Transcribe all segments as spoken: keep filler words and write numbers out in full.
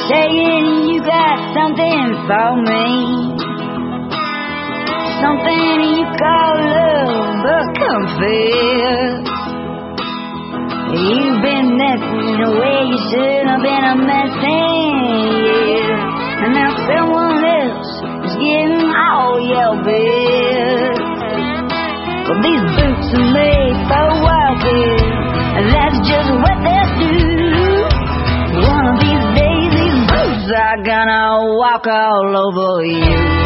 saying you got something for me, something you call love, but confess you've been messing the way you should have been a messing, yeah. And now someone else is getting all your best. Well, these boots are made for walking, and that's just what they do. One of these days, these boots are gonna walk all over you.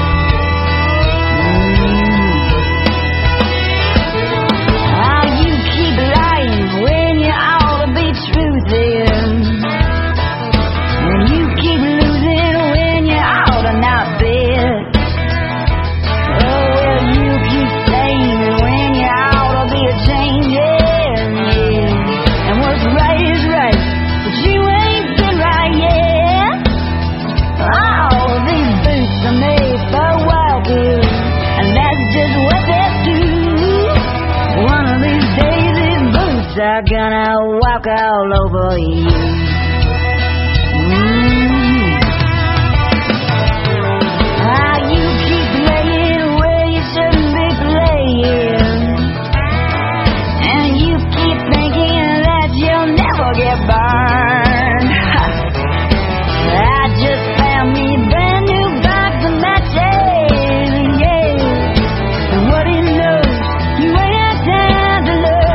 Are gonna walk all over you. Mm. Ah, you keep playing where you shouldn't be playing, and you keep thinking that you'll never get burned. I just found me a brand new box of matches, yeah. And what he knows, you ain't had time to learn.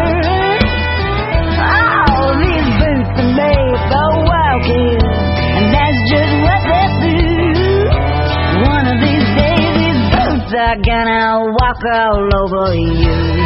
And that's just what they do. One of these days, these boots are gonna walk all over you.